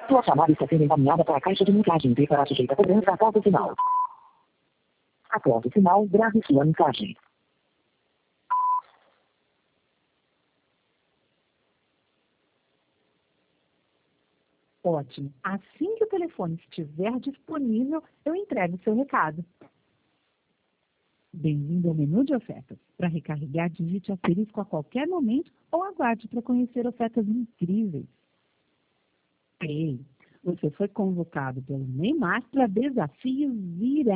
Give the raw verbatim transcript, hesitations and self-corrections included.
Sua chamada está sendo encaminhada para a caixa de mensagens e será sujeita a cobrança após o sinal. Após o sinal, grave sua mensagem. Ótimo. Assim que o telefone estiver disponível, eu entrego o seu recado. Bem-vindo ao menu de ofertas. Para recarregar, digite asterisco a qualquer momento ou aguarde para conhecer ofertas incríveis. Ei, você foi convocado pelo Neymar para desafios virais.